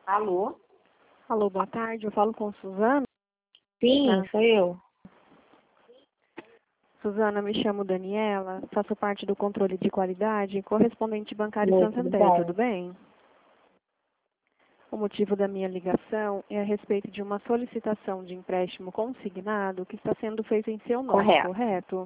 Alô? Alô, boa tarde. Eu falo com Suzana. Sim, sou eu. Suzana, me chamo Daniela, faço parte do controle de qualidade correspondente bancário Oi, tudo Santander, tudo bom? bem? O motivo da minha ligação é a respeito de uma solicitação de empréstimo consignado que está sendo feita em seu nome, Correto. correto?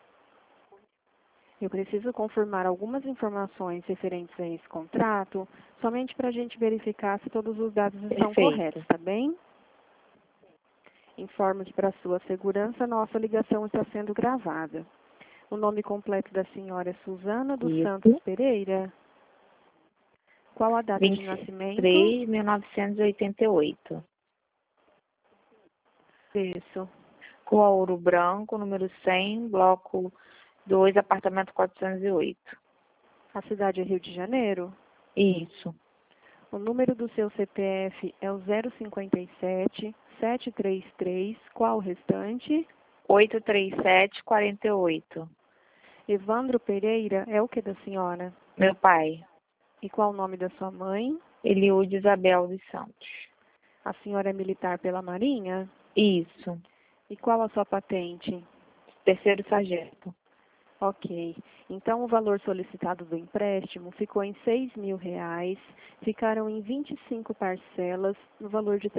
Eu preciso confirmar algumas informações referentes a esse contrato, somente para a gente verificar se todos os dados estão corretos, Perfeito. tá bem? Informo que para sua segurança, nossa ligação está sendo gravada. O nome completo da senhora é Suzana dos Santos Isso. Pereira. Qual a data de nascimento? 23.1988. Isso. Rua Ouro Branco, número 100, bloco 2, apartamento 408. A cidade é Rio de Janeiro? Isso. O número do seu CPF é o 057 733. Qual o restante? 83748. Evandro Pereira é o que da senhora? Meu pai, E qual o nome da sua mãe? Eliude Isabel dos Santos. A senhora é militar pela Marinha? Isso. E qual a sua patente? Terceiro sargento. Ok. Então, o valor solicitado do empréstimo ficou em R$ 6.000, ficaram em 25 parcelas, no valor de R$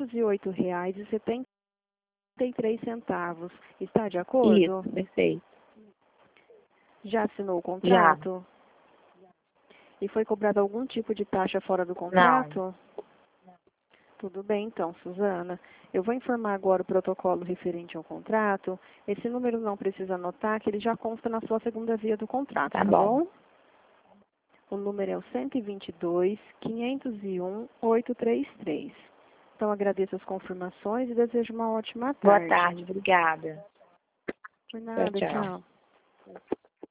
308,73. Está de acordo? Isso, perfeito. Já assinou o Já. contrato? E foi cobrado algum tipo de taxa fora do Não. contrato? Tudo bem, então, Suzana. Eu vou informar agora o protocolo referente ao contrato. Esse número não precisa anotar, que ele já consta na sua segunda via do contrato, Tá tá bom. bom? O número é o 122-501-833. Então, agradeço as confirmações e desejo uma ótima Boa tarde. tarde, obrigada. Por Tchau, nada, tchau. tchau.